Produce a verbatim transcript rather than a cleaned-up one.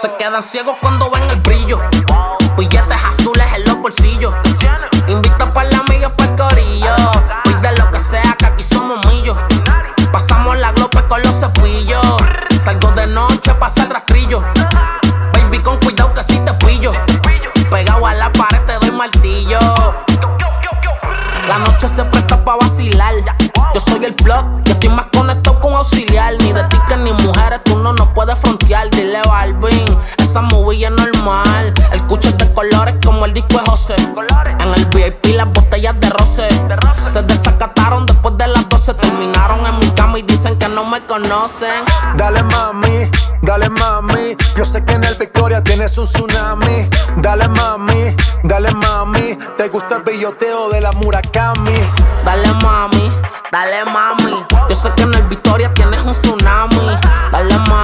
Se quedan ciegos cuando ven el brillo. Billetes azules en los bolsillos. Invita pa' la amiga pa' el corillo. Pide lo que sea que aquí somos millos. Pasamos la glope con los cepillos. Salgo de noche pa' hacer rastrillo. Baby, con cuidado que si te pillo. Pegado a la pared te doy martillo. La noche se presta pa' vacilar. Yo soy el plug y estoy más conectado con auxiliar. Ni de tickets ni mujeres, tú no nos puedes frontear. Dile Balvin, esa movie es normal. El cucho es de colores como el disco de José. En el V I P las botellas de roce se desacataron después de las doce. Terminaron en mi cama y dicen que no me conocen. Dale mami, dale mami. Yo sé que en el Victoria tienes un tsunami. Dale mami, dale mami. Te gusta el billoteo de la Murakami. Dale mami, dale mami.